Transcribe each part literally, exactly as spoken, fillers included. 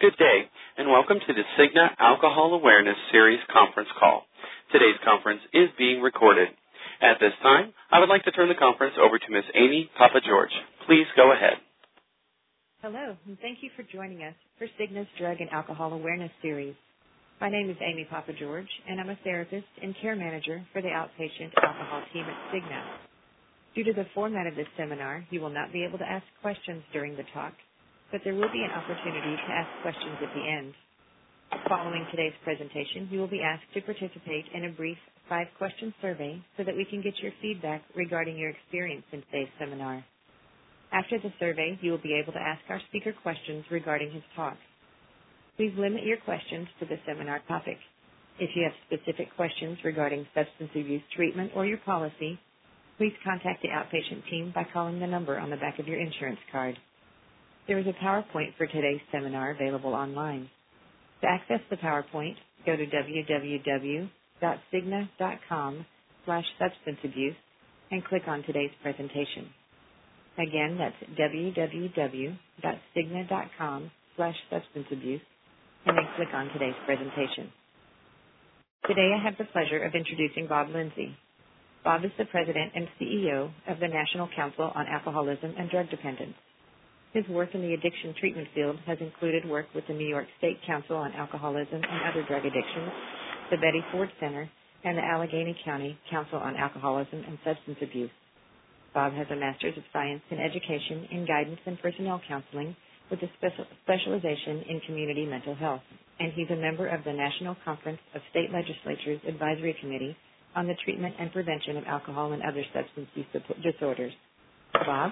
Good day, and welcome to the Cigna Alcohol Awareness Series conference call. Today's conference is being recorded. At this time, I would like to turn the conference over to Miz Amy Papageorge. Please go ahead. Hello, and thank you for joining us for Cigna's Drug and Alcohol Awareness Series. My name is Amy Papageorge, and I'm a therapist and care manager for the outpatient alcohol team at Cigna. Due to the format of this seminar, you will not be able to ask questions during the talk, but there will be an opportunity to ask questions at the end. Following today's presentation, you will be asked to participate in a brief five-question survey so that we can get your feedback regarding your experience in today's seminar. After the survey, you will be able to ask our speaker questions regarding his talk. Please limit your questions to the seminar topic. If you have specific questions regarding substance abuse treatment or your policy, please contact the outpatient team by calling the number on the back of your insurance card. There is a PowerPoint for today's seminar available online. To access the PowerPoint, go to www.cigna.com slash substance abuse and click on today's presentation. Again, that's www.cigna.com slash substance abuse and then click on today's presentation. Today I have the pleasure of introducing Bob Lindsay. Bob is the President and C E O of the National Council on Alcoholism and Drug Dependence. His work in the addiction treatment field has included work with the New York State Council on Alcoholism and Other Drug Addictions, the Betty Ford Center, and the Allegheny County Council on Alcoholism and Substance Abuse. Bob has a Master's of Science in Education in Guidance and Personnel Counseling with a special specialization in community mental health, and he's a member of the National Conference of State Legislatures Advisory Committee on the Treatment and Prevention of Alcohol and Other Substance Use Disorders. Bob?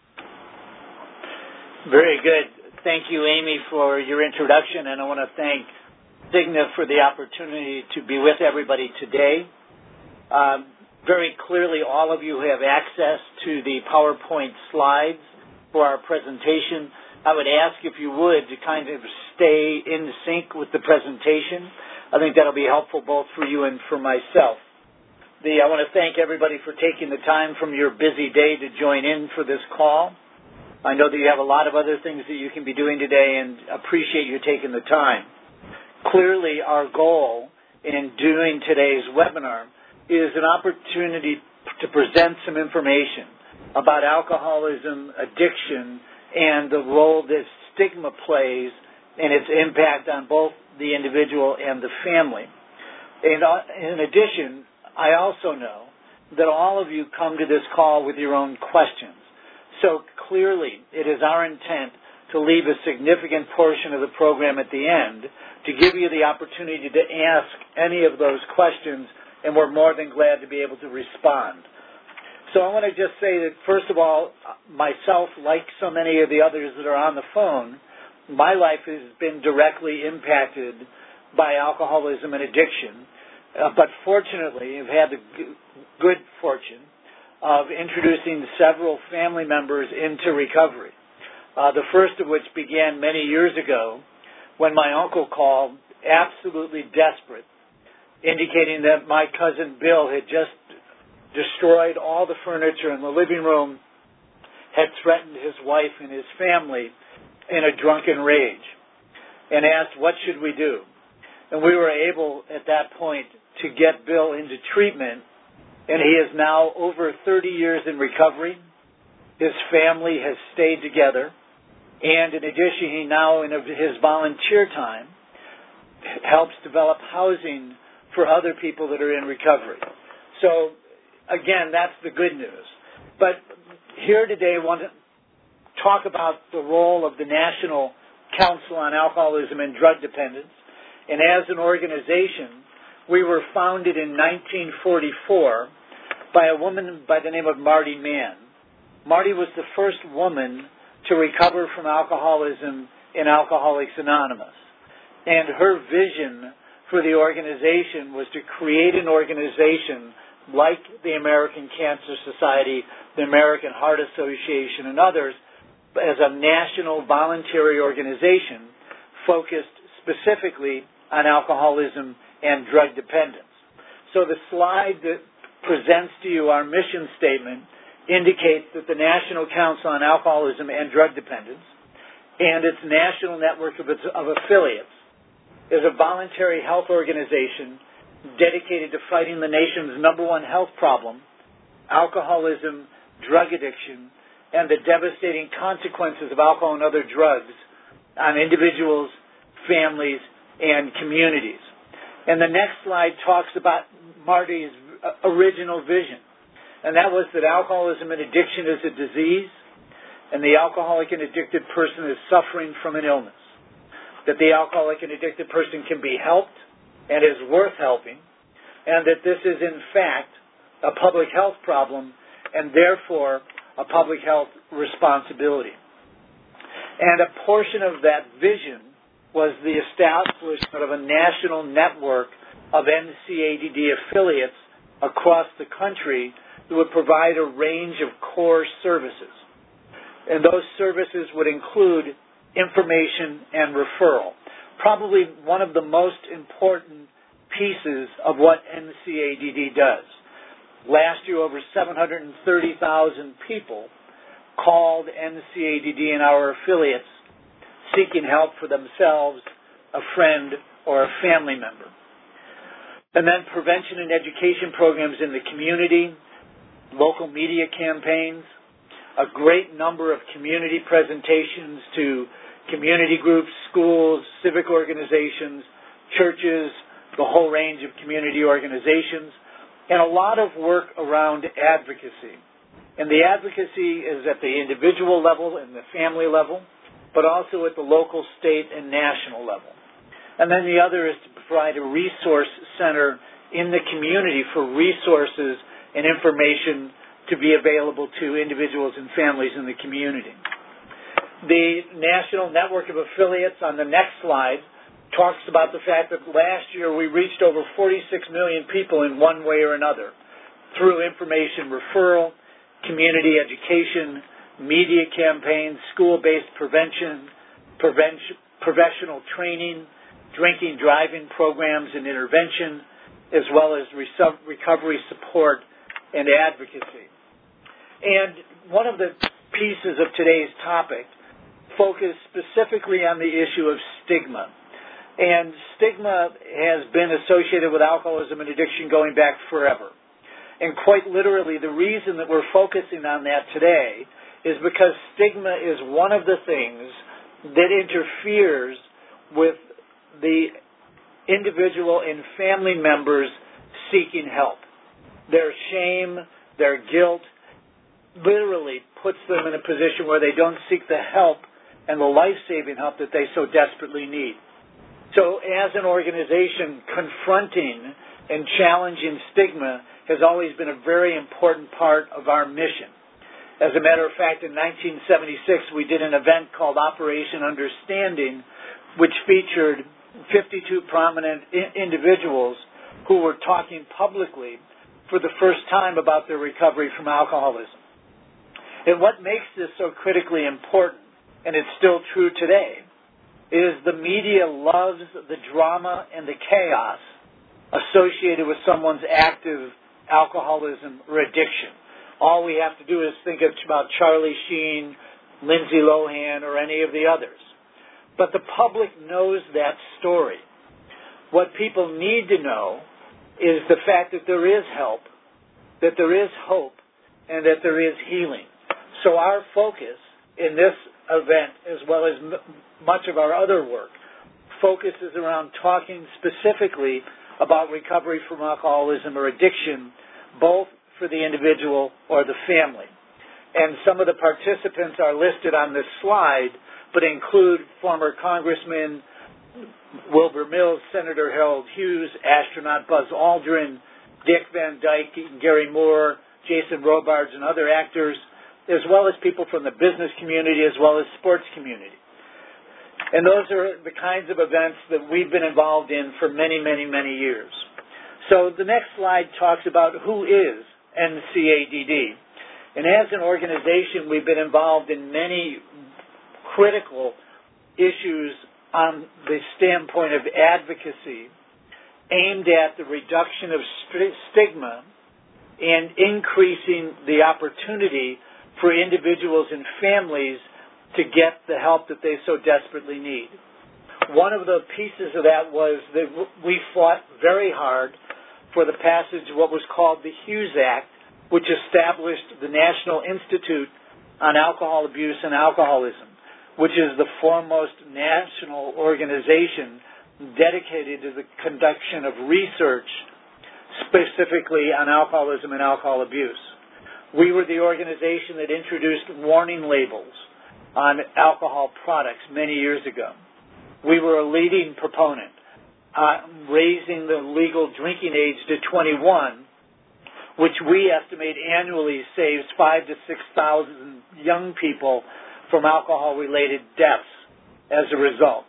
Very good. Thank you, Amy, for your introduction, and I want to thank Cigna for the opportunity to be with everybody today. Um, very clearly, all of you have access to the PowerPoint slides for our presentation. I would ask if you would to kind of stay in sync with the presentation. I think that'll be helpful both for you and for myself. The, I want to thank everybody for taking the time from your busy day to join in for this call. I know that you have a lot of other things that you can be doing today and appreciate you taking the time. Clearly, our goal in doing today's webinar is an opportunity to present some information about alcoholism, addiction, and the role that stigma plays and its impact on both the individual and the family. And in addition, I also know that all of you come to this call with your own questions. So clearly, it is our intent to leave a significant portion of the program at the end to give you the opportunity to ask any of those questions, and we're more than glad to be able to respond. So I want to just say that, first of all, myself, like so many of the others that are on the phone, my life has been directly impacted by alcoholism and addiction. Uh, but fortunately, I've had the g- good fortune of introducing several family members into recovery. Uh, the first of which began many years ago when my uncle called absolutely desperate, indicating that my cousin Bill had just destroyed all the furniture in the living room, had threatened his wife and his family in a drunken rage, and asked, what should we do? And we were able at that point to get Bill into treatment, and he is now over thirty years in recovery. His family has stayed together, and in addition, he now, in his volunteer time, helps develop housing for other people that are in recovery. So, again, that's the good news. But here today, I want to talk about the role of the National Council on Alcoholism and Drug Dependence. And as an organization, we were founded in nineteen forty-four by a woman by the name of Marty Mann. Marty was the first woman to recover from alcoholism in Alcoholics Anonymous. And her vision for the organization was to create an organization like the American Cancer Society, the American Heart Association, and others, as a national voluntary organization focused specifically on alcoholism and drug dependence. So the slide that presents to you our mission statement indicates that the National Council on Alcoholism and Drug Dependence and its national network of, its, of affiliates is a voluntary health organization dedicated to fighting the nation's number one health problem, alcoholism, drug addiction, and the devastating consequences of alcohol and other drugs on individuals, families, and communities. And the next slide talks about Marty's original vision, and that was that alcoholism and addiction is a disease, and the alcoholic and addicted person is suffering from an illness, that the alcoholic and addicted person can be helped and is worth helping, and that this is in fact a public health problem and therefore a public health responsibility. And a portion of that vision was the establishment of a national network of N C A D D affiliates across the country that would provide a range of core services. And those services would include information and referral. Probably one of the most important pieces of what N C A D D does. Last year, over seven hundred thirty thousand people called N C A D D and our affiliates seeking help for themselves, a friend, or a family member. And then prevention and education programs in the community, local media campaigns, a great number of community presentations to community groups, schools, civic organizations, churches, the whole range of community organizations, and a lot of work around advocacy. And the advocacy is at the individual level and the family level, but also at the local, state, and national level. And then the other is to provide a resource center in the community for resources and information to be available to individuals and families in the community. The National Network of Affiliates on the next slide talks about the fact that last year we reached over forty-six million people in one way or another through information referral, community education, media campaigns, school-based prevention, prevention, professional training, drinking driving programs and intervention, as well as recovery support and advocacy. And one of the pieces of today's topic focused specifically on the issue of stigma. And stigma has been associated with alcoholism and addiction going back forever. And quite literally, the reason that we're focusing on that today is because stigma is one of the things that interferes with the individual and family members seeking help. Their shame, their guilt, literally puts them in a position where they don't seek the help and the life-saving help that they so desperately need. So as an organization, confronting and challenging stigma has always been a very important part of our mission. As a matter of fact, in nineteen seventy-six, we did an event called Operation Understanding, which featured fifty-two prominent I- individuals who were talking publicly for the first time about their recovery from alcoholism. And what makes this so critically important, and it's still true today, is the media loves the drama and the chaos associated with someone's active alcoholism or addiction. All we have to do is think about Charlie Sheen, Lindsay Lohan, or any of the others. But the public knows that story. What people need to know is the fact that there is help, that there is hope, and that there is healing. So our focus in this event, as well as m- much of our other work, focuses around talking specifically about recovery from alcoholism or addiction, both for the individual or the family. And some of the participants are listed on this slide, but include former Congressman Wilbur Mills, Senator Harold Hughes, astronaut Buzz Aldrin, Dick Van Dyke, Gary Moore, Jason Robards, and other actors, as well as people from the business community as well as sports community. And those are the kinds of events that we've been involved in for many, many, many years. So the next slide talks about who is N C A D D. And as an organization, we've been involved in many critical issues on the standpoint of advocacy aimed at the reduction of st- stigma and increasing the opportunity for individuals and families to get the help that they so desperately need. One of the pieces of that was that we fought very hard for the passage of what was called the Hughes Act, which established the National Institute on Alcohol Abuse and Alcoholism, which is the foremost national organization dedicated to the conduction of research specifically on alcoholism and alcohol abuse. We were the organization that introduced warning labels on alcohol products many years ago. We were a leading proponent, uh, raising the legal drinking age to twenty-one, which we estimate annually saves five to six thousand young people from alcohol-related deaths as a result.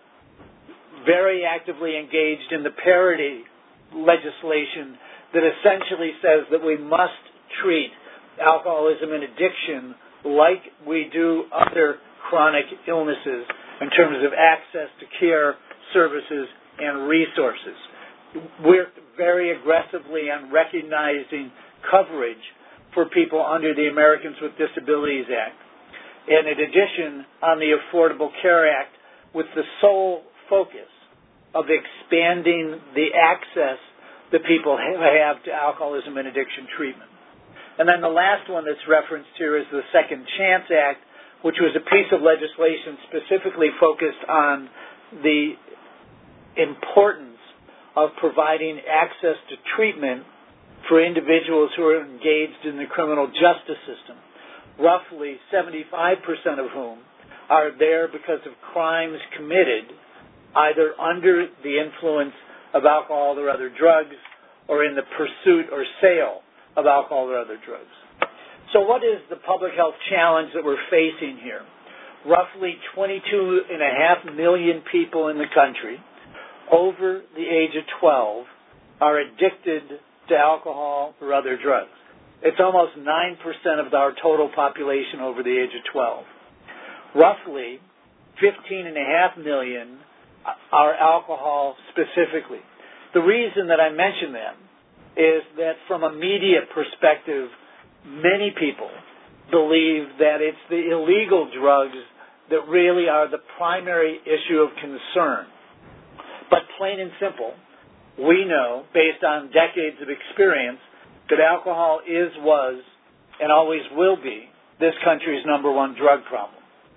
Very actively engaged in the parity legislation that essentially says that we must treat alcoholism and addiction like we do other chronic illnesses in terms of access to care, services, and resources. We're very aggressively on recognizing coverage for people under the Americans with Disabilities Act. And in addition, on the Affordable Care Act, with the sole focus of expanding the access that people have to alcoholism and addiction treatment. And then the last one that's referenced here is the Second Chance Act, which was a piece of legislation specifically focused on the importance of providing access to treatment for individuals who are engaged in the criminal justice system, roughly seventy-five percent of whom are there because of crimes committed either under the influence of alcohol or other drugs or in the pursuit or sale of alcohol or other drugs. So what is the public health challenge that we're facing here? Roughly twenty-two point five million people in the country over the age of twelve are addicted to alcohol or other drugs. It's almost nine percent of our total population over the age of twelve. Roughly fifteen point five million are alcohol specifically. The reason that I mention that is that from a media perspective, many people believe that it's the illegal drugs that really are the primary issue of concern. But plain and simple, we know, based on decades of experience, that alcohol is, was, and always will be this country's number one drug problem.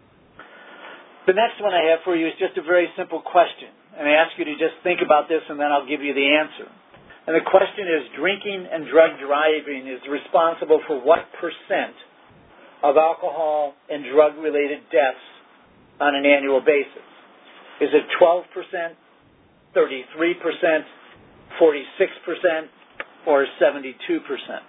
The next one I have for you is just a very simple question. And I ask you to just think about this, and then I'll give you the answer. And the question is, drinking and drug driving is responsible for what percent of alcohol and drug-related deaths on an annual basis? Is it twelve percent, thirty-three percent, forty-six percent, or seventy-two percent?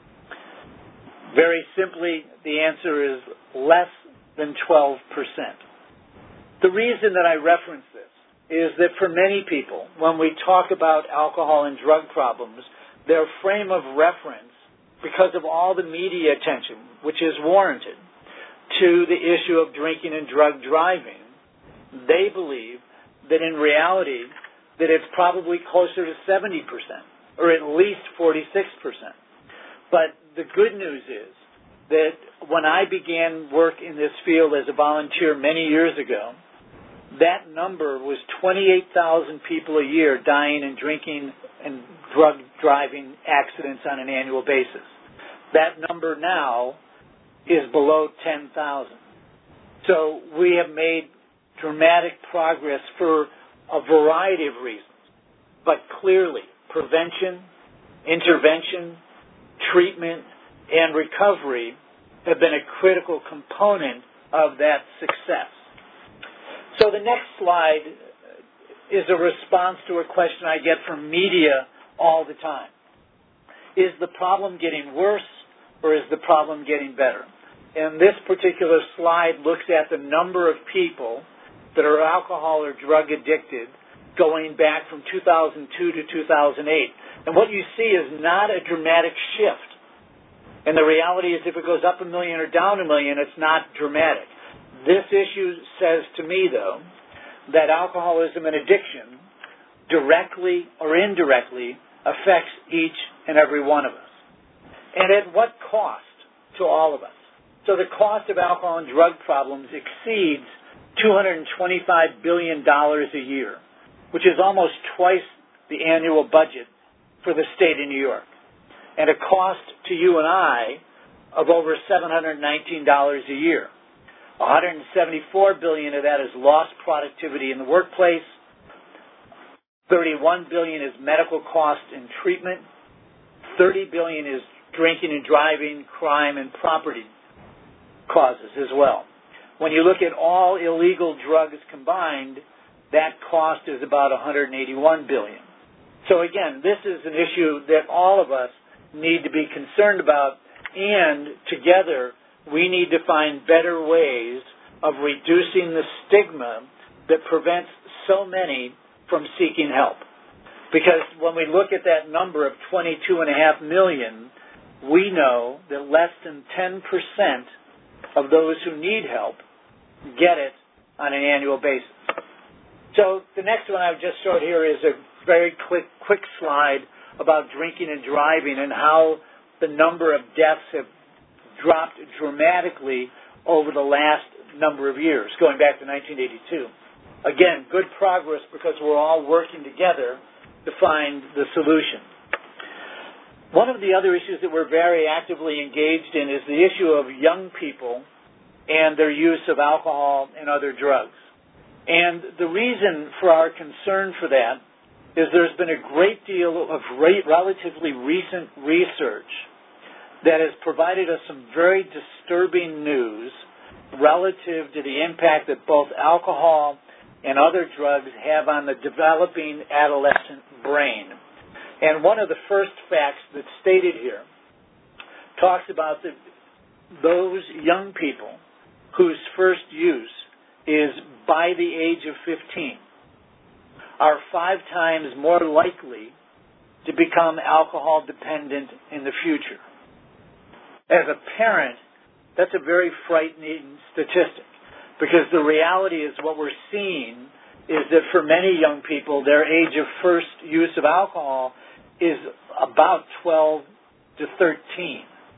Very simply, the answer is less than twelve percent. The reason that I reference this is that for many people, when we talk about alcohol and drug problems, their frame of reference, because of all the media attention, which is warranted, to the issue of drinking and drug driving, they believe that in reality that it's probably closer to seventy percent, or at least forty-six percent. But the good news is that when I began work in this field as a volunteer many years ago, that number was twenty-eight thousand people a year dying in drinking and drug driving accidents on an annual basis. That number now is below ten thousand. So we have made dramatic progress for a variety of reasons. But clearly, prevention, intervention, treatment, and recovery have been a critical component of that success. So the next slide is a response to a question I get from media all the time. Is the problem getting worse, or is the problem getting better? And this particular slide looks at the number of people that are alcohol or drug addicted going back from two thousand two to two thousand eight. And what you see is not a dramatic shift. And the reality is if it goes up a million or down a million, it's not dramatic. This issue says to me, though, that alcoholism and addiction directly or indirectly affects each and every one of us. And at what cost to all of us? So the cost of alcohol and drug problems exceeds two hundred twenty-five billion dollars a year, which is almost twice the annual budget for the state of New York, and a cost to you and I of over seven hundred nineteen dollars a year. one hundred seventy-four billion dollars of that is lost productivity in the workplace. thirty-one billion dollars is medical costs and treatment. thirty billion dollars is drinking and driving, crime, and property causes as well. When you look at all illegal drugs combined, that cost is about one hundred eighty-one billion dollars. So again, this is an issue that all of us need to be concerned about, and together we need to find better ways of reducing the stigma that prevents so many from seeking help. Because when we look at that number of twenty-two point five million, we know that less than ten percent of those who need help get it on an annual basis. So the next one I've just showed here is a very quick, quick slide about drinking and driving and how the number of deaths have dropped dramatically over the last number of years, going back to nineteen eighty-two. Again, good progress because we're all working together to find the solution. One of the other issues that we're very actively engaged in is the issue of young people and their use of alcohol and other drugs. And the reason for our concern for that is there's been a great deal of relatively recent research that has provided us some very disturbing news relative to the impact that both alcohol and other drugs have on the developing adolescent brain. And one of the first facts that's stated here talks about the, those young people whose first use is by the age of fifteen are five times more likely to become alcohol dependent in the future. As a parent, that's a very frightening statistic, because the reality is what we're seeing is that for many young people, their age of first use of alcohol is about twelve to thirteen.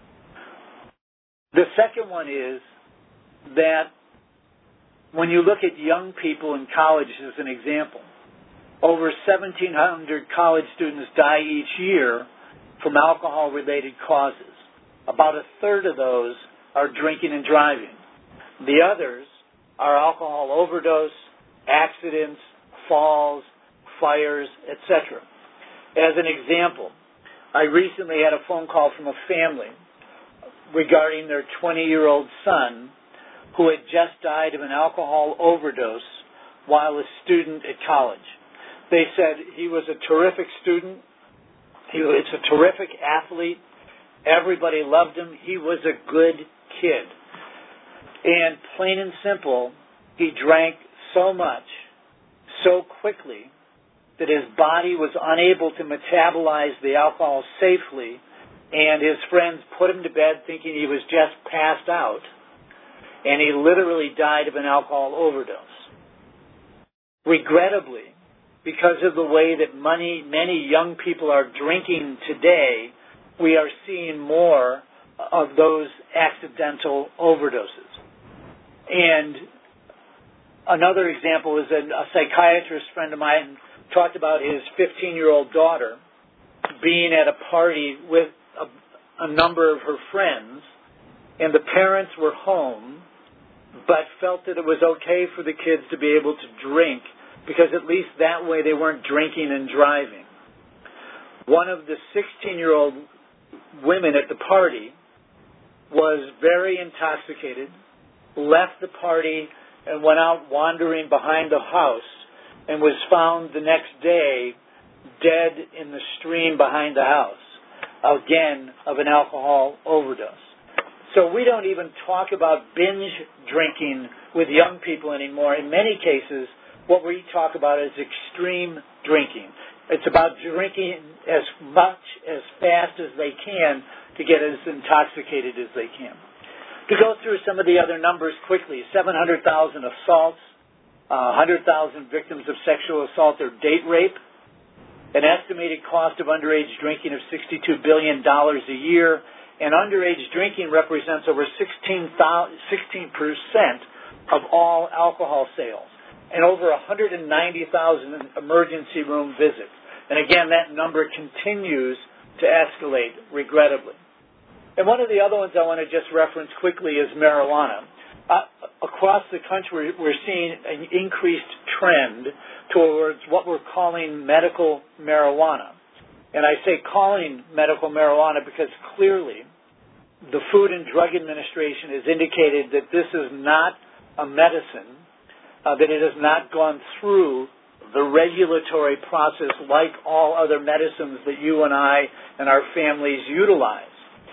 The second one is that when you look at young people in college as an example, over seventeen hundred college students die each year from alcohol-related causes. About a third of those are drinking and driving. The others are alcohol overdose, accidents, falls, fires, et cetera. As an example, I recently had a phone call from a family regarding their twenty-year-old son who had just died of an alcohol overdose while a student at college. They said he was a terrific student. He was a terrific athlete. Everybody loved him. He was a good kid. And plain and simple, he drank so much, so quickly, that his body was unable to metabolize the alcohol safely, and his friends put him to bed thinking he was just passed out, and he literally died of an alcohol overdose. Regrettably, because of the way that many, many young people are drinking today, we are seeing more of those accidental overdoses. And another example is a, a psychiatrist friend of mine talked about his fifteen-year-old daughter being at a party with a, a number of her friends, and the parents were home, but felt that it was okay for the kids to be able to drink because at least that way they weren't drinking and driving. One of the sixteen-year-old women at the party was very intoxicated, left the party, and went out wandering behind the house and was found the next day dead in the stream behind the house, again, of an alcohol overdose. So we don't even talk about binge drinking with young people anymore. In many cases, what we talk about is extreme drinking. It's about drinking as much, as fast as they can to get as intoxicated as they can. To go through some of the other numbers quickly, seven hundred thousand assaults, uh, one hundred thousand victims of sexual assault or date rape, an estimated cost of underage drinking of sixty-two billion dollars a year, And underage drinking represents over sixteen percent of all alcohol sales and over one hundred ninety thousand emergency room visits. And again, that number continues to escalate, regrettably. And one of the other ones I want to just reference quickly is marijuana. Uh, across the country, we're seeing an increased trend towards what we're calling medical marijuana. And I say calling medical marijuana because clearly the Food and Drug Administration has indicated that this is not a medicine, uh, that it has not gone through the regulatory process like all other medicines that you and I and our families utilize.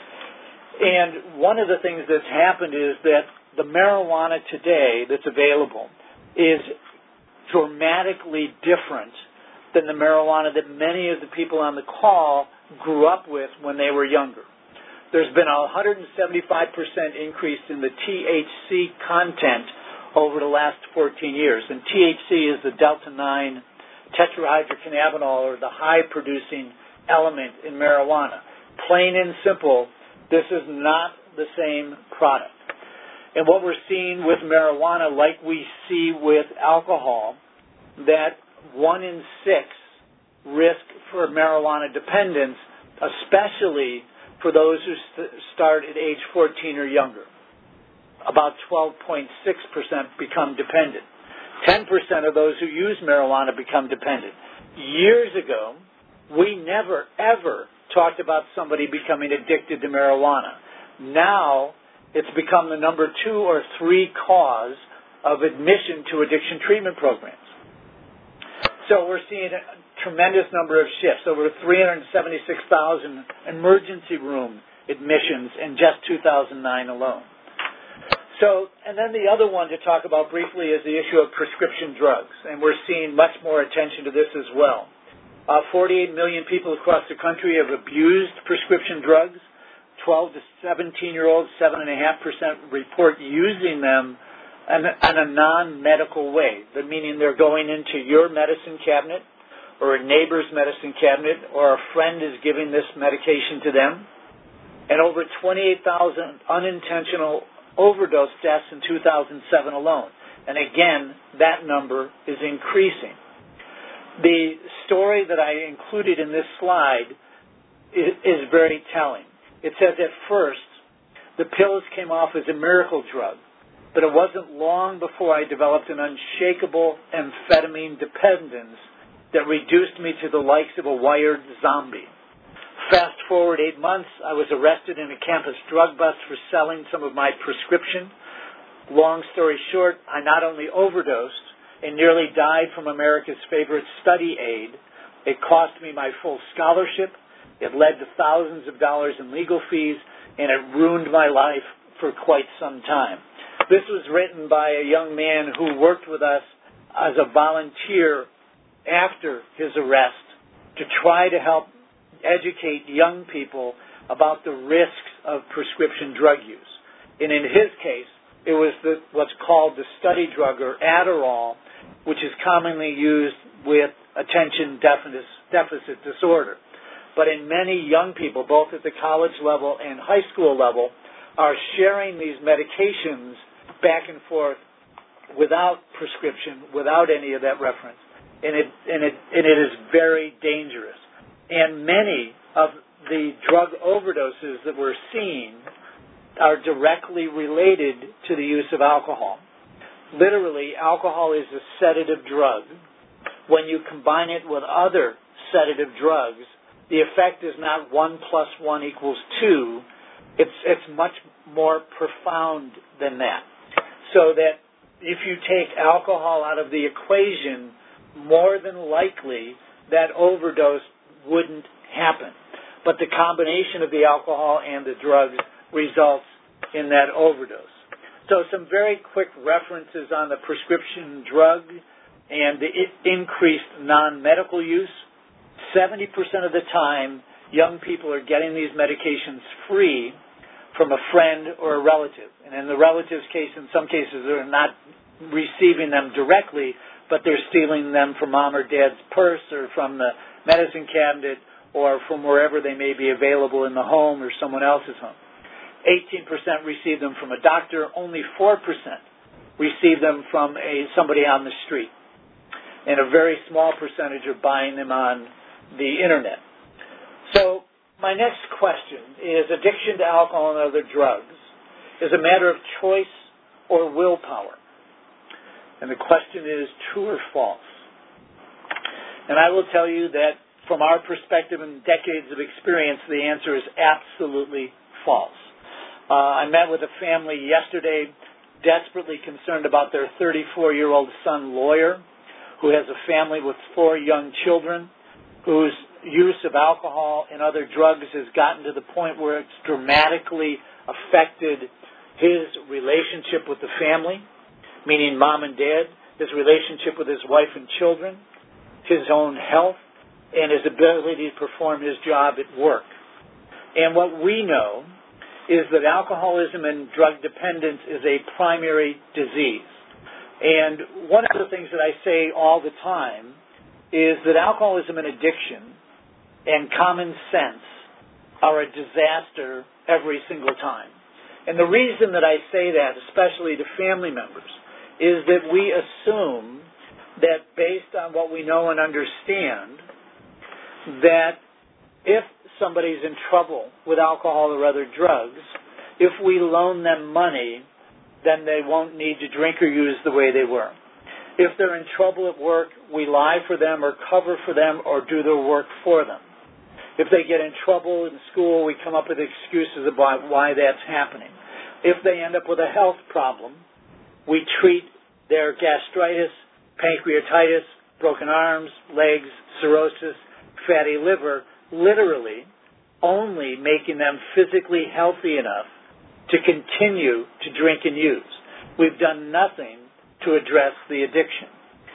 And one of the things that's happened is that the marijuana today that's available is dramatically different than the marijuana that many of the people on the call grew up with when they were younger. There's been a one hundred seventy-five percent increase in the T H C content over the last fourteen years. And T H C is the delta nine tetrahydrocannabinol, or the high-producing element in marijuana. Plain and simple, this is not the same product. And what we're seeing with marijuana, like we see with alcohol, that one in six risk for marijuana dependence, especially for those who st- start at age fourteen or younger. About twelve point six percent become dependent. ten percent of those who use marijuana become dependent. Years ago, we never, ever talked about somebody becoming addicted to marijuana. Now, it's become the number two or three cause of admission to addiction treatment programs. So we're seeing a tremendous number of shifts, over three hundred seventy-six thousand emergency room admissions in just two thousand nine alone. So, and then the other one to talk about briefly is the issue of prescription drugs, and we're seeing much more attention to this as well. Uh, forty-eight million people across the country have abused prescription drugs. twelve to seventeen-year-olds, seven point five percent report using them in a, in a non-medical way, meaning they're going into your medicine cabinet or a neighbor's medicine cabinet, or a friend is giving this medication to them. And over twenty-eight thousand unintentional overdose deaths in two thousand seven alone. And again, that number is increasing. The story that I included in this slide is, is very telling. It says at first, the pills came off as a miracle drug, but it wasn't long before I developed an unshakable amphetamine dependence that reduced me to the likes of a wired zombie. Fast forward eight months, I was arrested in a campus drug bust for selling some of my prescription. Long story short, I not only overdosed and nearly died from America's favorite study aid, it cost me my full scholarship, it led to thousands of dollars in legal fees, and it ruined my life for quite some time. This was written by a young man who worked with us as a volunteer after his arrest to try to help educate young people about the risks of prescription drug use. And in his case, it was the, what's called the study drug, or Adderall, which is commonly used with attention deficit, deficit disorder. But in many young people, both at the college level and high school level, are sharing these medications back and forth without prescription, without any of that reference. And it, and it, and it is very dangerous. And many of the drug overdoses that we're seeing are directly related to the use of alcohol. Literally, alcohol is a sedative drug. When you combine it with other sedative drugs, the effect is not one plus one equals two. It's, it's much more profound than that. So that if you take alcohol out of the equation, more than likely that overdose wouldn't happen. But the combination of the alcohol and the drugs results in that overdose. So some very quick references on the prescription drug and the increased non-medical use. seventy percent of the time, young people are getting these medications free from a friend or a relative. And in the relative's case, in some cases, they're not receiving them directly, but they're stealing them from mom or dad's purse or from the medicine cabinet or from wherever they may be available in the home or someone else's home. eighteen percent receive them from a doctor. Only four percent receive them from a somebody on the street. And a very small percentage are buying them on the Internet. So my next question is, addiction to alcohol and other drugs is a matter of choice or willpower? And the question is, true or false? And I will tell you that from our perspective and decades of experience, the answer is absolutely false. Uh, I met with a family yesterday desperately concerned about their thirty-four-year-old son, Lawyer, who has a family with four young children, whose use of alcohol and other drugs has gotten to the point where it's dramatically affected his relationship with the family, meaning mom and dad, his relationship with his wife and children, his own health, and his ability to perform his job at work. And what we know is that alcoholism and drug dependence is a primary disease. And one of the things that I say all the time is that alcoholism and addiction and common sense are a disaster every single time. And the reason that I say that, especially to family members, is that we assume that based on what we know and understand, that if somebody's in trouble with alcohol or other drugs, if we loan them money, then they won't need to drink or use the way they were. If they're in trouble at work, we lie for them or cover for them or do their work for them. If they get in trouble in school, we come up with excuses about why that's happening. If they end up with a health problem, we treat their gastritis, pancreatitis, broken arms, legs, cirrhosis, fatty liver, literally only making them physically healthy enough to continue to drink and use. We've done nothing to address the addiction.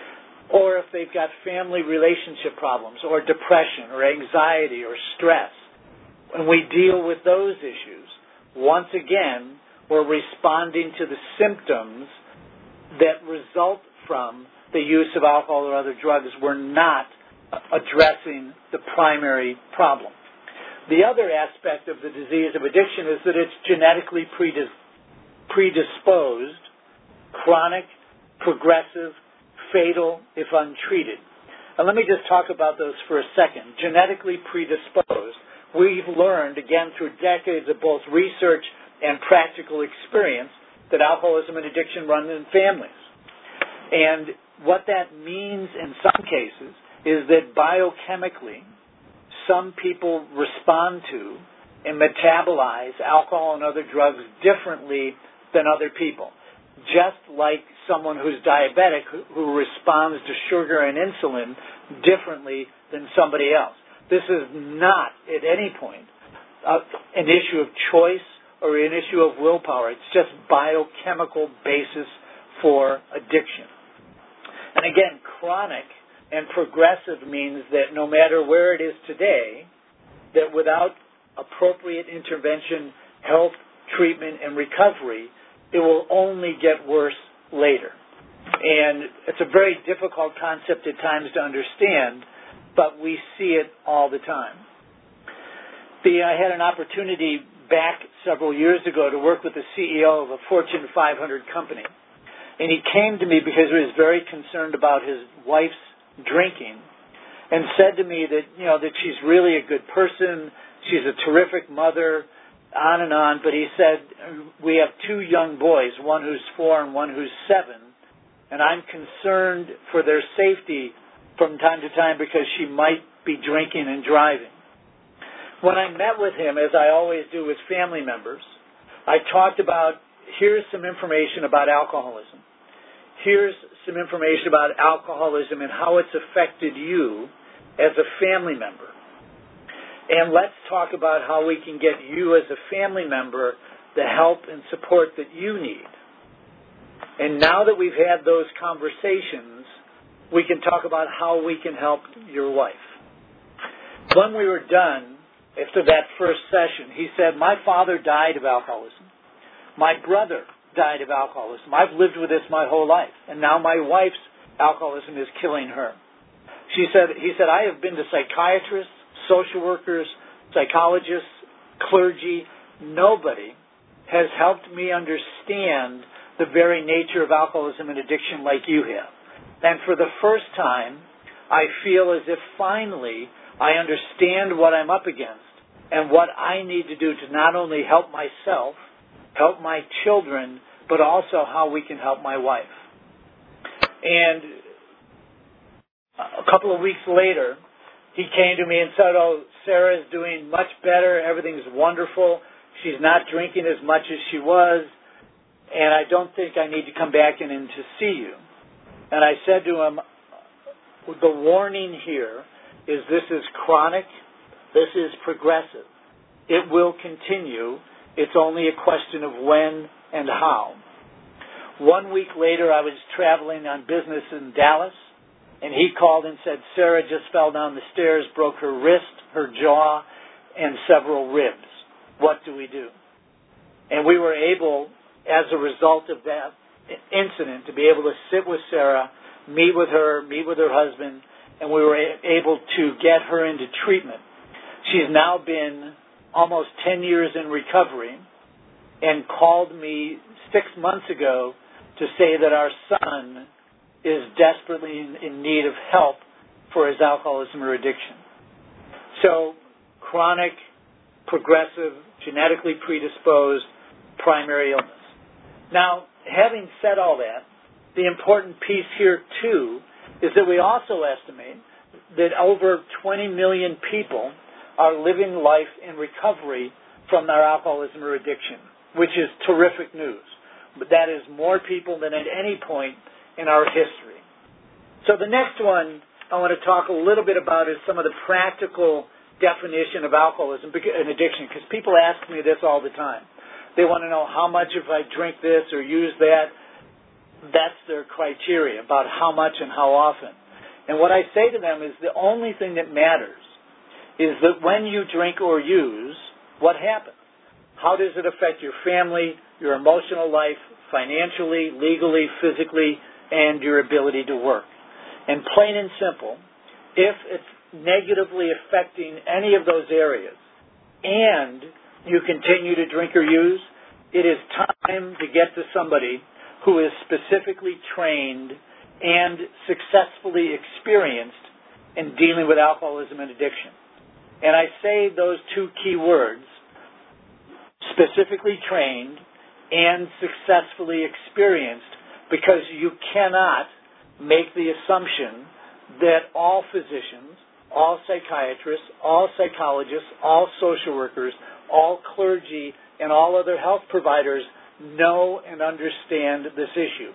Or if they've got family relationship problems or depression or anxiety or stress, when we deal with those issues, once again, we're responding to the symptoms that result from the use of alcohol or other drugs. We're not addressing the primary problem. The other aspect of the disease of addiction is that it's genetically predis- predisposed, chronic, progressive, fatal if untreated. And let me just talk about those for a second. Genetically predisposed, we've learned, again, through decades of both research and practical experience, that alcoholism and addiction run in families. And what that means in some cases is that biochemically, some people respond to and metabolize alcohol and other drugs differently than other people. Just like someone who's diabetic who, who responds to sugar and insulin differently than somebody else. This is not at any point uh, an issue of choice or an issue of willpower. It's just biochemical basis for addiction. And again, chronic and progressive means that no matter where it is today, that without appropriate intervention, health, treatment, and recovery, it will only get worse later. And it's a very difficult concept at times to understand, but we see it all the time. The, I had an opportunity back several years ago to work with the C E O of a Fortune five hundred company. And he came to me because he was very concerned about his wife's drinking and said to me that, you know, that she's really a good person, she's a terrific mother, on and on. But he said, we have two young boys, one who's four and one who's seven, and I'm concerned for their safety from time to time because she might be drinking and driving. When I met with him, as I always do with family members, I talked about, here's some information about alcoholism. Here's some information about alcoholism and how it's affected you as a family member. And let's talk about how we can get you as a family member the help and support that you need. And now that we've had those conversations, we can talk about how we can help your wife. When we were done, after that first session, he said, my father died of alcoholism. My brother died of alcoholism. I've lived with this my whole life, and now my wife's alcoholism is killing her. She said, he said, I have been to psychiatrists, social workers, psychologists, clergy, nobody has helped me understand the very nature of alcoholism and addiction like you have. And for the first time, I feel as if finally I understand what I'm up against and what I need to do to not only help myself, help my children, but also how we can help my wife. And a couple of weeks later, he came to me and said, oh, Sarah's doing much better. Everything's wonderful. She's not drinking as much as she was, and I don't think I need to come back in and to see you. And I said to him, the warning here is this is chronic. This is progressive. It will continue. It's only a question of when and how. One week later, I was traveling on business in Dallas, and he called and said, Sarah just fell down the stairs, broke her wrist, her jaw, and several ribs. What do we do? And we were able, as a result of that incident, to be able to sit with Sarah, meet with her, meet with her husband, and we were able to get her into treatment. She's now been almost ten years in recovery and called me six months ago to say that our son is desperately in, in need of help for his alcoholism or addiction. So, chronic, progressive, genetically predisposed primary illness. Now, having said all that, the important piece here, too, is that we also estimate that over twenty million people are living life in recovery from their alcoholism or addiction, which is terrific news. But that is more people than at any point in our history. So the next one I want to talk a little bit about is some of the practical definition of alcoholism and addiction, because people ask me this all the time. They want to know how much if I drink this or use that. That's their criteria about how much and how often. And what I say to them is the only thing that matters is that when you drink or use, what happens? How does it affect your family, your emotional life, financially, legally, physically, and your ability to work? And plain and simple, if it's negatively affecting any of those areas and you continue to drink or use, it is time to get to somebody who is specifically trained and successfully experienced in dealing with alcoholism and addiction. And I say those two key words, specifically trained and successfully experienced, because you cannot make the assumption that all physicians, all psychiatrists, all psychologists, all social workers, all clergy, and all other health providers know and understand this issue.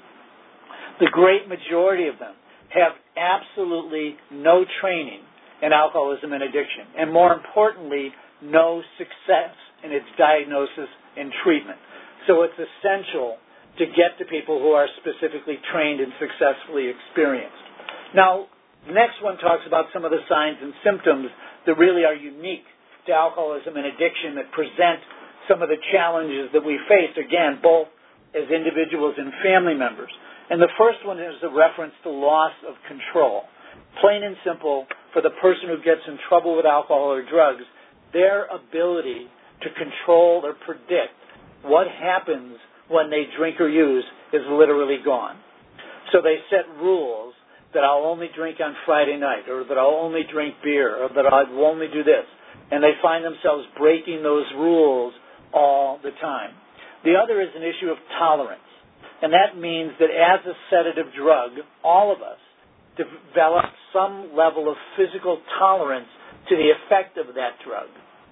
The great majority of them have absolutely no training in alcoholism and addiction, and more importantly, no success in its diagnosis and treatment. So it's essential to get to people who are specifically trained and successfully experienced. Now, the next one talks about some of the signs and symptoms that really are unique to alcoholism and addiction that present some of the challenges that we face, again, both as individuals and family members. And the first one is a reference to loss of control. Plain and simple, for the person who gets in trouble with alcohol or drugs, their ability to control or predict what happens when they drink or use is literally gone. So they set rules that I'll only drink on Friday night, or that I'll only drink beer, or that I will only do this. And they find themselves breaking those rules all the time. The other is an issue of tolerance. And that means that as a sedative drug, all of us develop some level of physical tolerance to the effect of that drug.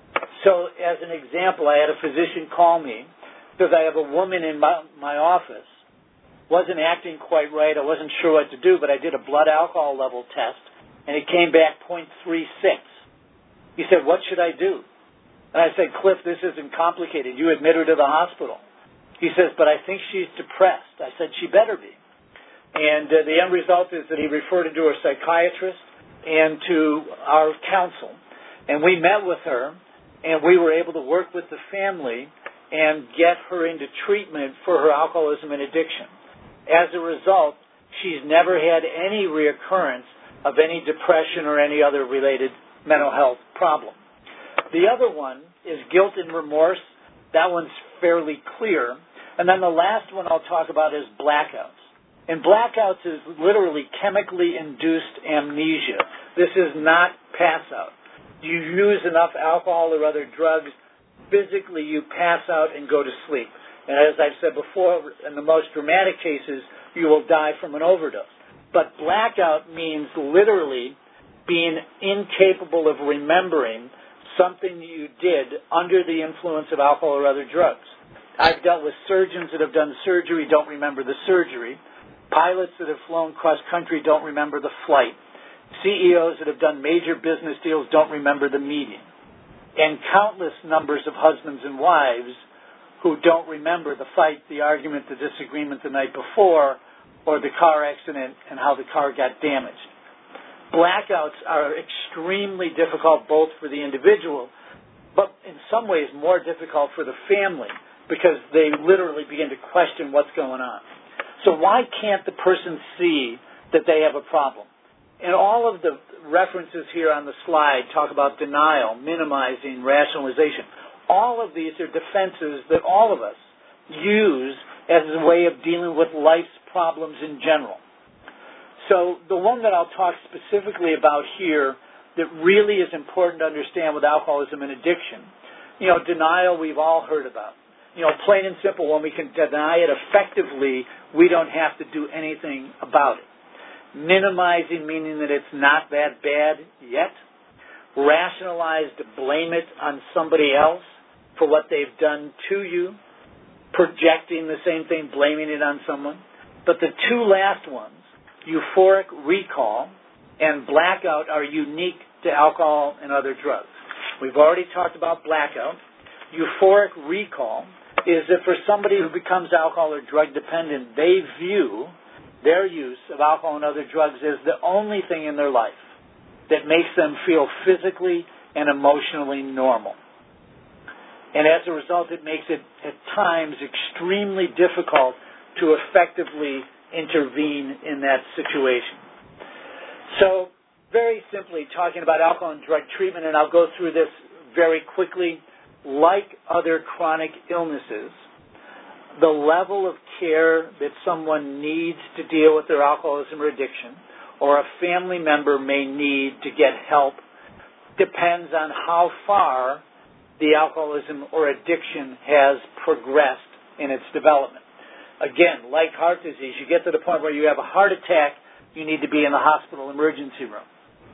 So as an example, I had a physician call me because I have a woman in my, my office, wasn't acting quite right, I wasn't sure what to do, but I did a blood alcohol level test, and it came back point three six. He said, what should I do? And I said, Cliff, this isn't complicated. You admit her to the hospital. He says, but I think she's depressed. I said, she better be. And uh, the end result is that he referred her to a psychiatrist and to our counsel. And we met with her, and we were able to work with the family and get her into treatment for her alcoholism and addiction. As a result, she's never had any reoccurrence of any depression or any other related mental health problem. The other one is guilt and remorse. That one's fairly clear. And then the last one I'll talk about is blackouts. And blackouts is literally chemically induced amnesia. This is not pass out. You use enough alcohol or other drugs, physically you pass out and go to sleep. And as I've said before, in the most dramatic cases, you will die from an overdose. But blackout means literally being incapable of remembering something you did under the influence of alcohol or other drugs. I've dealt with surgeons that have done surgery, don't remember the surgery. Pilots that have flown cross-country don't remember the flight. C E Os that have done major business deals don't remember the meeting. And countless numbers of husbands and wives who don't remember the fight, the argument, the disagreement the night before, or the car accident and how the car got damaged. Blackouts are extremely difficult both for the individual, but in some ways more difficult for the family because they literally begin to question what's going on. So why can't the person see that they have a problem? And all of the references here on the slide talk about denial, minimizing, rationalization. All of these are defenses that all of us use as a way of dealing with life's problems in general. So the one that I'll talk specifically about here that really is important to understand with alcoholism and addiction, you know, denial we've all heard about. You know, plain and simple, when we can deny it effectively, we don't have to do anything about it. Minimizing, meaning that it's not that bad yet. Rationalize, to blame it on somebody else for what they've done to you. Projecting the same thing, blaming it on someone. But the two last ones, euphoric recall and blackout, are unique to alcohol and other drugs. We've already talked about blackout. Euphoric recall is that for somebody who becomes alcohol or drug dependent, they view their use of alcohol and other drugs as the only thing in their life that makes them feel physically and emotionally normal. And as a result, it makes it at times extremely difficult to effectively intervene in that situation. So very simply, talking about alcohol and drug treatment, and I'll go through this very quickly, like other chronic illnesses, the level of care that someone needs to deal with their alcoholism or addiction, or a family member may need to get help, depends on how far the alcoholism or addiction has progressed in its development. Again, like heart disease, you get to the point where you have a heart attack, you need to be in the hospital emergency room.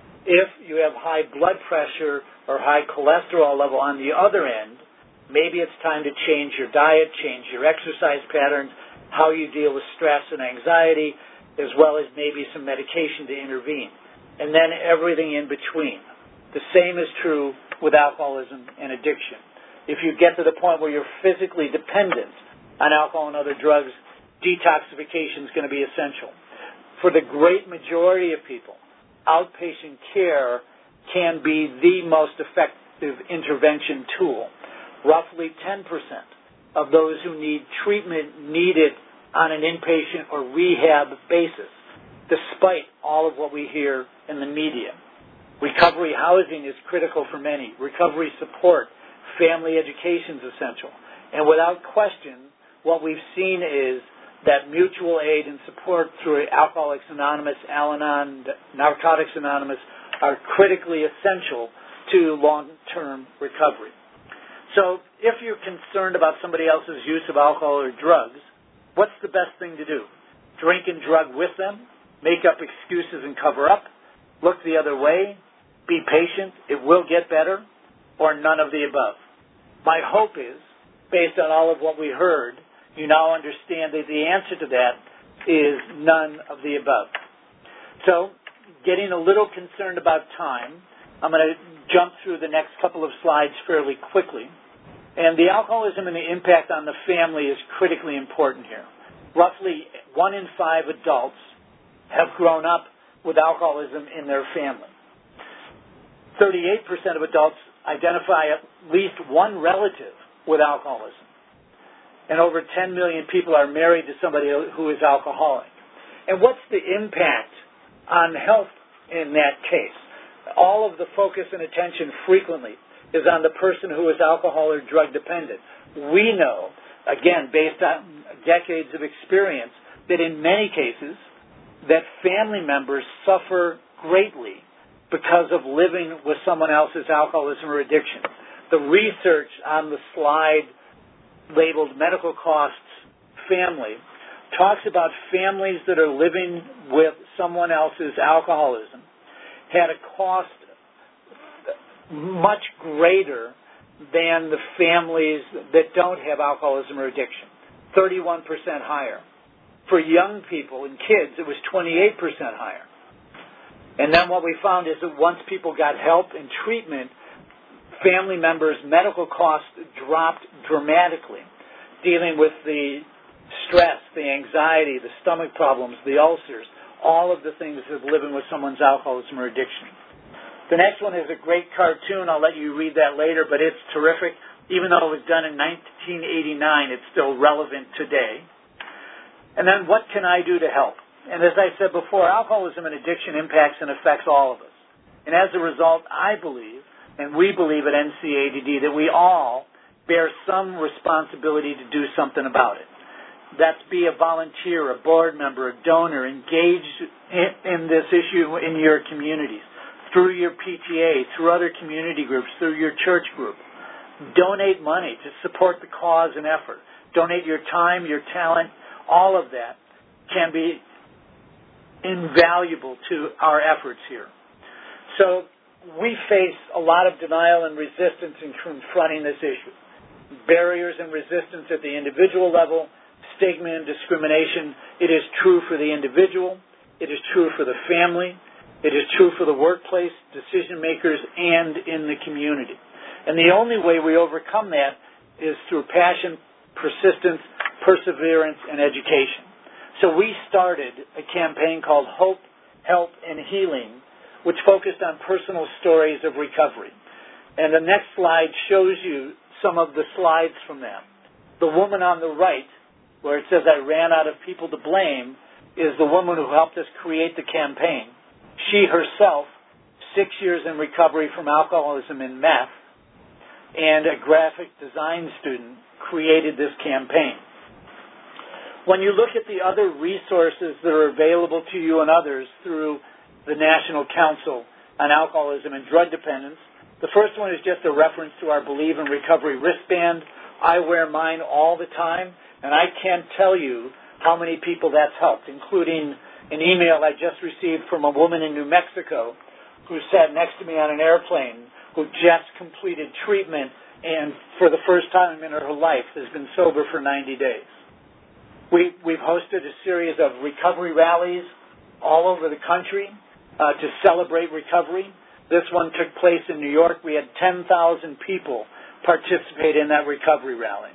If you have high blood pressure or high cholesterol level on the other end, maybe it's time to change your diet, change your exercise patterns, how you deal with stress and anxiety, as well as maybe some medication to intervene. And then everything in between. The same is true with alcoholism and addiction. If you get to the point where you're physically dependent on alcohol and other drugs, detoxification is going to be essential. For the great majority of people, outpatient care can be the most effective intervention tool. Roughly ten percent of those who need treatment need it on an inpatient or rehab basis, despite all of what we hear in the media. Recovery housing is critical for many. Recovery support, family education is essential. And without question, what we've seen is that mutual aid and support through Alcoholics Anonymous, Al-Anon, Narcotics Anonymous are critically essential to long-term recovery. So if you're concerned about somebody else's use of alcohol or drugs, what's the best thing to do? Drink and drug with them? Make up excuses and cover up? Look the other way? Be patient? It will get better? Or none of the above? My hope is, based on all of what we heard, you now understand that the answer to that is none of the above. So, getting a little concerned about time, I'm going to jump through the next couple of slides fairly quickly. And the alcoholism and the impact on the family is critically important here. Roughly one in five adults have grown up with alcoholism in their family. thirty-eight percent of adults identify at least one relative with alcoholism. And over ten million people are married to somebody who is alcoholic. And what's the impact on health in that case? all of the focus and attention frequently is on the person who is alcohol or drug dependent. We know, again, based on decades of experience, that in many cases that family members suffer greatly because of living with someone else's alcoholism or addiction. The research on the slide labeled medical costs family talks about families that are living with someone else's alcoholism had a cost much greater than the families that don't have alcoholism or addiction, thirty-one percent higher. For young people and kids, it was twenty-eight percent higher. And then what we found is that once people got help and treatment, family members' medical costs dropped dramatically, dealing with the stress, the anxiety, the stomach problems, the ulcers, all of the things of living with someone's alcoholism or addiction. The next one is a great cartoon. I'll let you read that later, but it's terrific. Even though it was done in nineteen eighty-nine, it's still relevant today. And then what can I do to help? And as I said before, alcoholism and addiction impacts and affects all of us. And as a result, I believe, and we believe at N C A D D, that we all bear some responsibility to do something about it. That's be a volunteer, a board member, a donor, engage in, in this issue in your communities, through your P T A, through other community groups, through your church group. Donate money to support the cause and effort. Donate your time, your talent. All of that can be invaluable to our efforts here. So we face a lot of denial and resistance in confronting this issue. Barriers and resistance at the individual level, stigma and discrimination. It is true for the individual. It is true for the family. It is true for the workplace, decision makers, and in the community. And the only way we overcome that is through passion, persistence, perseverance, and education. So we started a campaign called Hope, Help, and Healing, which focused on personal stories of recovery. And the next slide shows you some of the slides from that. The woman on the right, where it says I ran out of people to blame, is the woman who helped us create the campaign. She herself, six years in recovery from alcoholism and meth, and a graphic design student, created this campaign. When you look at the other resources that are available to you and others through the National Council on Alcoholism and Drug Dependence, the first one is just a reference to our Believe in Recovery wristband. I wear mine all the time, and I can't tell you how many people that's helped, including an email I just received from a woman in New Mexico who sat next to me on an airplane who just completed treatment and for the first time in her life has been sober for ninety days. We, we've hosted a series of recovery rallies all over the country uh, to celebrate recovery. This one took place in New York. We had ten thousand people participate in that recovery rally.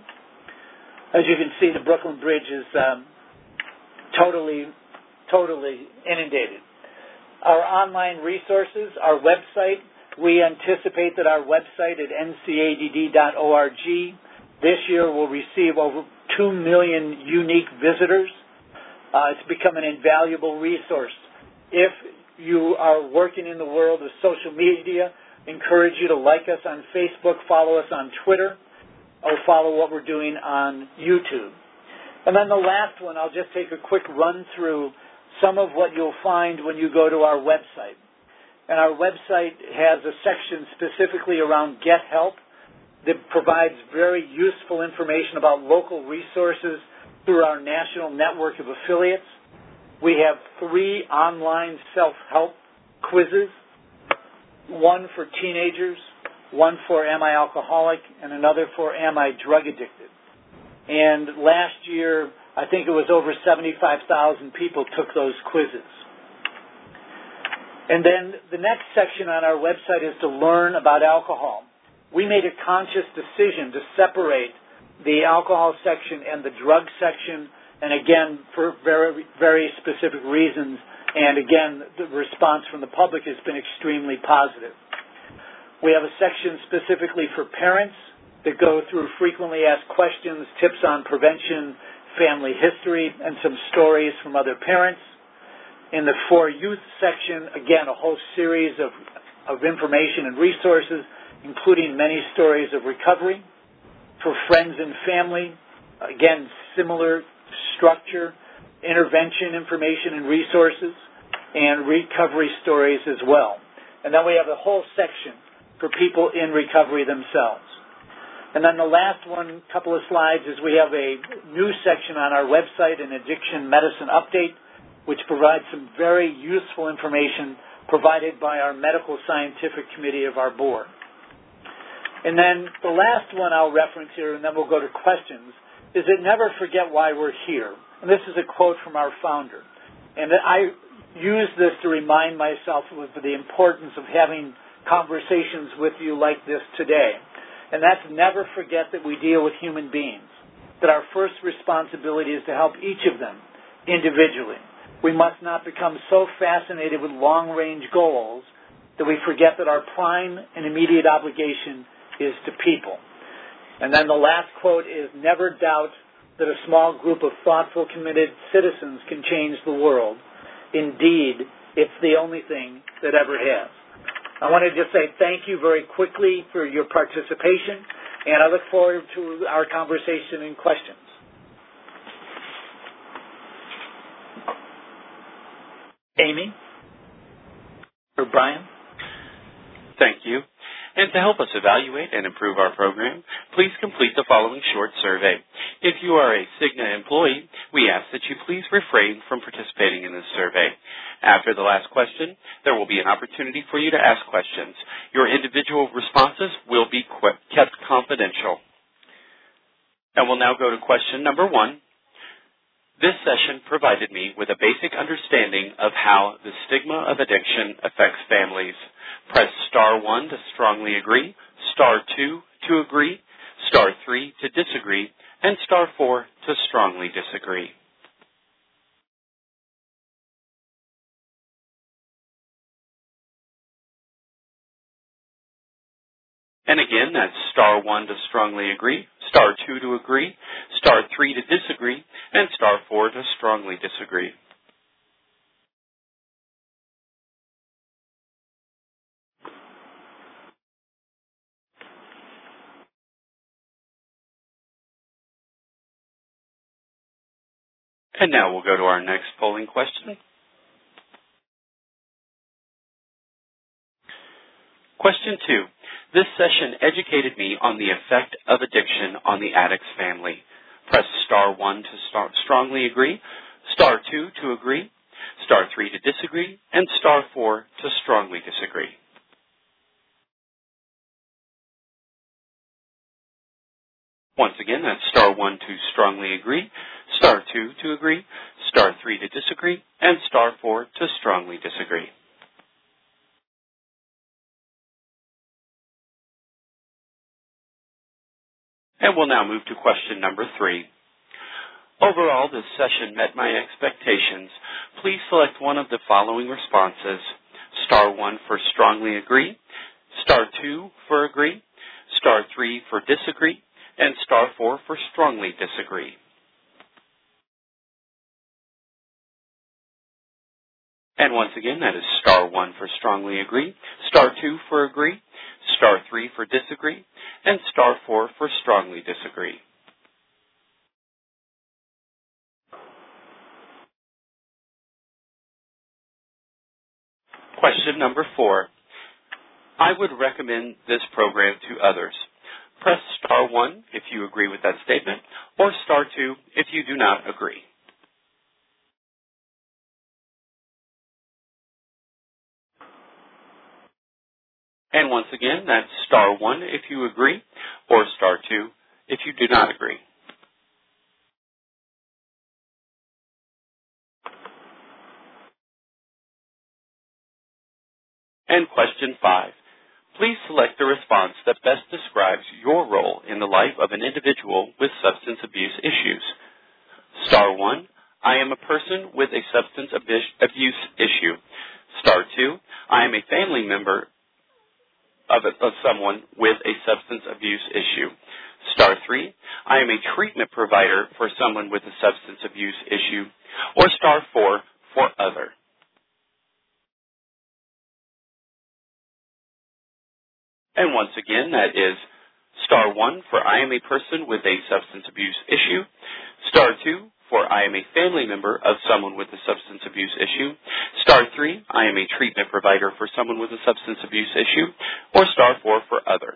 As you can see, the Brooklyn Bridge is um, totally, totally inundated. Our online resources, our website, we anticipate that our website at N C A D D dot org this year will receive over two million unique visitors. Uh, it's become an invaluable resource. If you are working in the world of social media, encourage you to like us on Facebook, follow us on Twitter, or follow what we're doing on YouTube. And then the last one, I'll just take a quick run through some of what you'll find when you go to our website. And our website has a section specifically around Get Help that provides very useful information about local resources through our national network of affiliates. We have three online self-help quizzes, one for teenagers, one for Am I Alcoholic, and another for Am I Drug Addicted. And last year, I think it was over seventy-five thousand people took those quizzes. And then the next section on our website is to learn about alcohol. We made a conscious decision to separate the alcohol section and the drug section, and again, for very, very specific reasons. And again, the response from the public has been extremely positive. We have a section specifically for parents that go through frequently asked questions, tips on prevention, family history, and some stories from other parents. In the For Youth section, again, a whole series of of information and resources, including many stories of recovery. For friends and family, again, similar structure, intervention information and resources, and recovery stories as well. And then we have a whole section for people in recovery themselves. And then the last one, couple of slides, is we have a new section on our website, an Addiction Medicine Update, which provides some very useful information provided by our Medical Scientific Committee of our board. And then the last one I'll reference here, and then we'll go to questions, is that never forget why we're here. And this is a quote from our founder. And I use this to remind myself of the importance of having conversations with you like this today. And that's never forget that we deal with human beings, that our first responsibility is to help each of them individually. We must not become so fascinated with long-range goals that we forget that our prime and immediate obligation is to people. And then the last quote is, never doubt that a small group of thoughtful, committed citizens can change the world. Indeed, it's the only thing that ever has. I want to just say thank you very quickly for your participation, and I look forward to our conversation and questions. Amy? Or Brian? Thank you. And to help us evaluate and improve our program, please complete the following short survey. If you are a Cigna employee, we ask that you please refrain from participating in this survey. After the last question, there will be an opportunity for you to ask questions. Your individual responses will be kept confidential. And we'll now go to question number one. This session provided me with a basic understanding of how the stigma of addiction affects families. Press star one to strongly agree, star two to agree, star three to disagree, and star four to strongly disagree. And again, that's star one to strongly agree, star two to agree, star three to disagree, and star four to strongly disagree. And now we'll go to our next polling question. Question two. This session educated me on the effect of addiction on the addict's family. Press star one to start strongly agree, star two to agree, star three to disagree, and star four to strongly disagree. Once again, that's star one to strongly agree, star two to agree, star three to disagree, and star four to strongly disagree. And we'll now move to question number three. Overall, this session met my expectations. Please select one of the following responses. Star one for strongly agree, star two for agree, star three for disagree, and star four for strongly disagree. And once again, that is star one for strongly agree, star two for agree, star three for disagree, and star four for strongly disagree. Question number four. I would recommend this program to others. Press star one if you agree with that statement, or star two if you do not agree. And once again, that's star one if you agree, or star two if you do not agree. And question five. Please select the response that best describes your role in the life of an individual with substance abuse issues. Star one, I am a person with a substance abuse issue. Star two, I am a family member Of, a, of someone with a substance abuse issue. Star three, I am a treatment provider for someone with a substance abuse issue. Or star four, for other. And once again, that is star one for I am a person with a substance abuse issue, star two for I am a family member of someone with a substance abuse issue, star three, I am a treatment provider for someone with a substance abuse issue, or star four for other.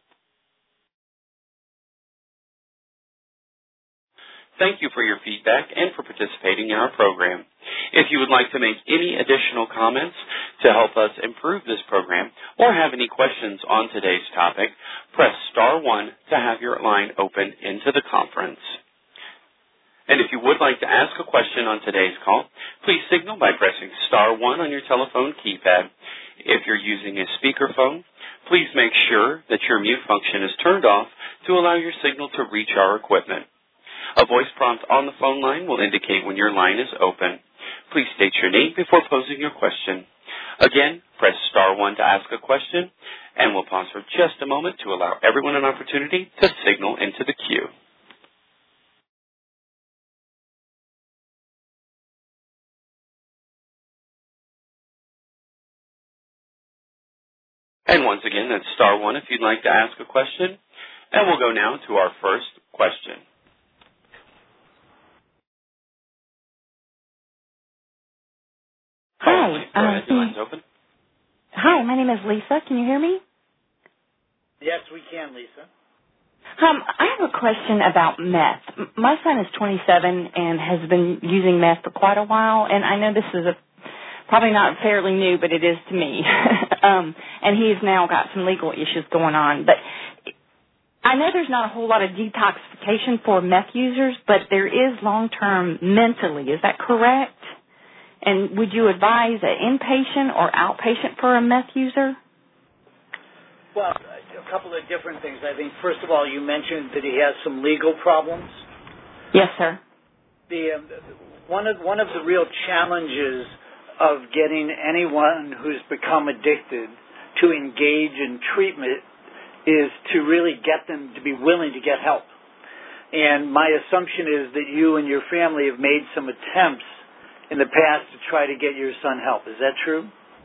Thank you for your feedback and for participating in our program. If you would like to make any additional comments to help us improve this program or have any questions on today's topic, press star one to have your line open into the conference. And if you would like to ask a question on today's call, please signal by pressing star one on your telephone keypad. If you're using a speakerphone, please make sure that your mute function is turned off to allow your signal to reach our equipment. A voice prompt on the phone line will indicate when your line is open. Please state your name before posing your question. Again, press star one to ask a question, and we'll pause for just a moment to allow everyone an opportunity to signal into the queue. And once again, that's star one if you'd like to ask a question. And we'll go now to our first question. Hi. Go ahead, Um, your line's open. Hi, my name is Lisa. Can you hear me? Yes, we can, Lisa. Um, I have a question about meth. M- My son is twenty-seven and has been using meth for quite a while, and I know this is a probably not fairly new, but it is to me. um, and he's now got some legal issues going on. But I know there's not a whole lot of detoxification for meth users, but there is long-term mentally. Is that correct? And would you advise an inpatient or outpatient for a meth user? Well, a couple of different things. I think, first of all, you mentioned that he has some legal problems. Yes, sir. The um, one of one of the real challenges of getting anyone who's become addicted to engage in treatment is to really get them to be willing to get help. And my assumption is that you and your family have made some attempts in the past to try to get your son help. Is that true?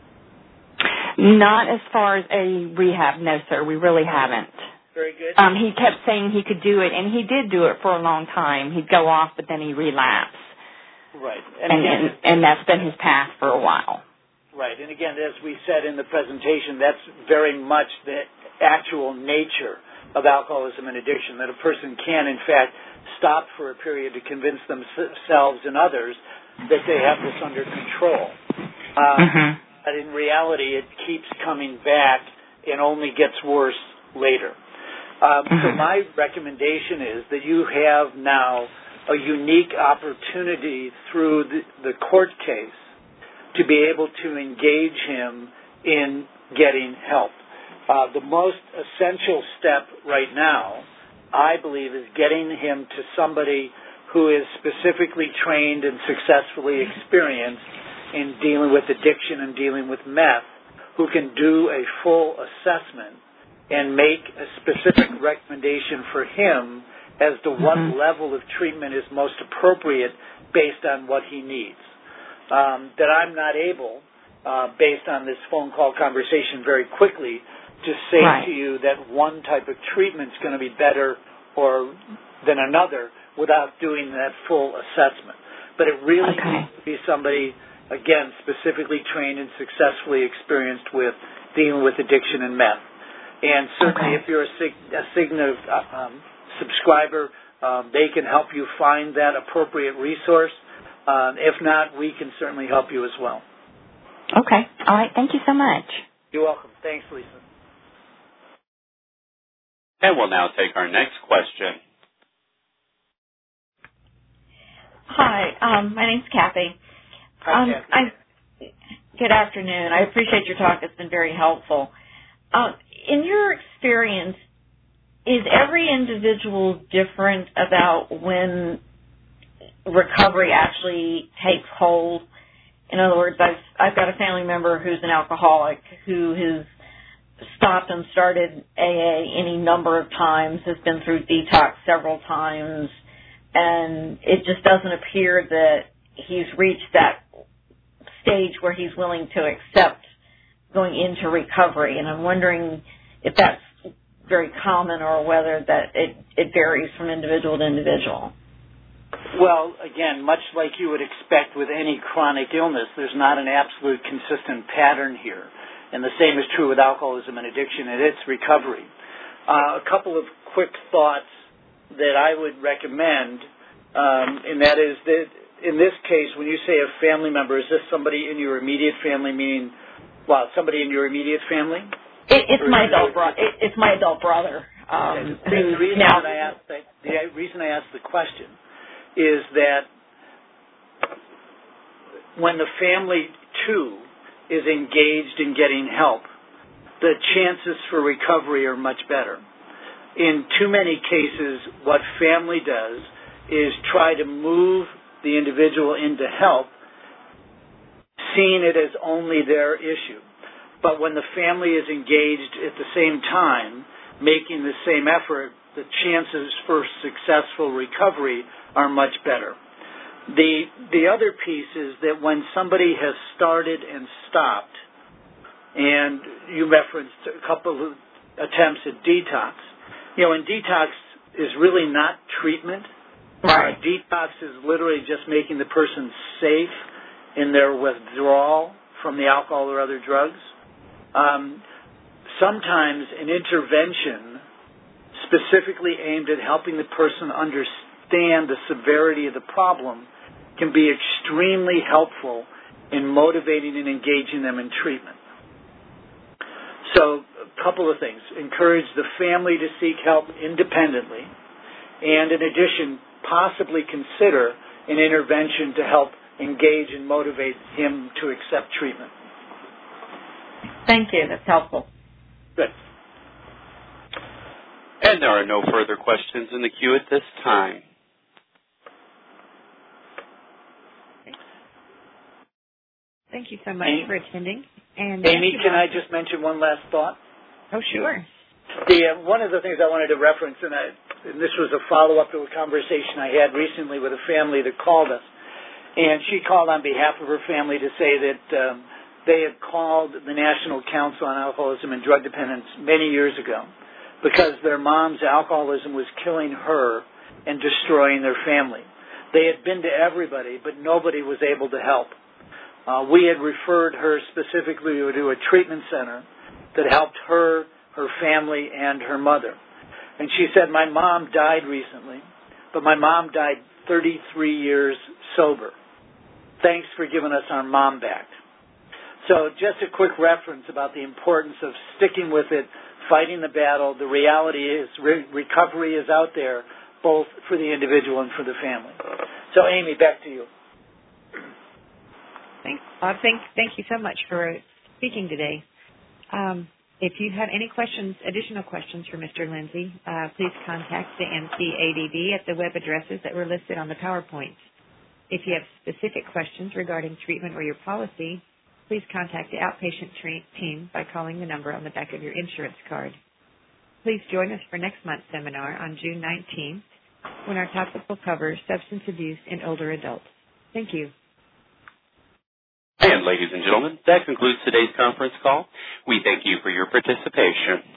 Not as far as a rehab, no, sir. We really haven't. Very good. Um, he kept saying he could do it, and he did do it for a long time. He'd go off, but then he'd relapse. Right. And, and, and, and that's been his path for a while. Right. And again, as we said in the presentation, that's very much the actual nature of alcoholism and addiction, that a person can, in fact, stop for a period to convince themselves and others that they have this under control. Um, mm-hmm. But in reality, it keeps coming back and only gets worse later. Um, mm-hmm. So my recommendation is that you have now a unique opportunity through the, the court case to be able to engage him in getting help. Uh, the most essential step right now, I believe, is getting him to somebody who is specifically trained and successfully experienced in dealing with addiction and dealing with meth, who can do a full assessment and make a specific recommendation for him as to what mm-hmm. level of treatment is most appropriate based on what he needs. Um, that I'm not able, uh, based on this phone call conversation very quickly, to say right. to you that one type of treatment is going to be better or than another without doing that full assessment. But it really okay. needs to be somebody, again, specifically trained and successfully experienced with dealing with addiction and meth. And certainly okay. if you're a, Cig- a Cigna um, subscriber, um, they can help you find that appropriate resource. Um, if not, we can certainly help you as well. Okay. All right. Thank you so much. You're welcome. Thanks, Lisa. And we'll now take our next question. Hi, um, my name's Kathy. Hi, um, Kathy. I, good afternoon. I appreciate your talk. It's been very helpful. Uh, in your experience, is every individual different about when recovery actually takes hold? In other words, I've, I've got a family member who's an alcoholic who has stopped and started A A any number of times, has been through detox several times, and it just doesn't appear that he's reached that stage where he's willing to accept going into recovery. And I'm wondering, if that's very common or whether that it, it varies from individual to individual. Well, again, much like you would expect with any chronic illness, there's not an absolute consistent pattern here. And the same is true with alcoholism and addiction and its recovery. Uh, a couple of quick thoughts that I would recommend, um, and that is that in this case, when you say a family member, is this somebody in your immediate family, meaning, well, somebody in your immediate family? It, it's my adult brother. It, it's my adult brother. Um, okay. The, the reason now, that I asked that, the reason I asked the question is that when the family too is engaged in getting help, the chances for recovery are much better. In too many cases, what family does is try to move the individual into help, seeing it as only their issue. But when the family is engaged at the same time, making the same effort, the chances for successful recovery are much better. The the other piece is that when somebody has started and stopped, and you referenced a couple of attempts at detox, you know, and detox is really not treatment. Right. Uh, detox is literally just making the person safe in their withdrawal from the alcohol or other drugs. Um, sometimes an intervention specifically aimed at helping the person understand the severity of the problem can be extremely helpful in motivating and engaging them in treatment. So a couple of things. Encourage the family to seek help independently, and in addition, possibly consider an intervention to help engage and motivate him to accept treatment. Thank you. That's helpful. Good. And there are no further questions in the queue at this time. Thank you so much Amy, for attending. And Amy, can I just mention one last thought? Oh, sure. The, uh, one of the things I wanted to reference, and, I, and this was a follow-up to a conversation I had recently with a family that called us, and she called on behalf of her family to say that um, they had called the National Council on Alcoholism and Drug Dependence many years ago because their mom's alcoholism was killing her and destroying their family. They had been to everybody, but nobody was able to help. Uh, we had referred her specifically to a treatment center that helped her, her family, and her mother. And she said, my mom died recently, but my mom died thirty-three years sober. Thanks for giving us our mom back. So just a quick reference about the importance of sticking with it, fighting the battle. The reality is re- recovery is out there, both for the individual and for the family. So, Amy, back to you. Thanks, Bob. Thank, thank you so much for speaking today. Um, if you have any questions, additional questions for Mister Lindsay, uh, please contact the M C A D D at the web addresses that were listed on the PowerPoint. If you have specific questions regarding treatment or your policy, please contact the outpatient tra- team by calling the number on the back of your insurance card. Please join us for next month's seminar on June nineteenth when our topic will cover substance abuse in older adults. Thank you. And ladies and gentlemen, that concludes today's conference call. We thank you for your participation.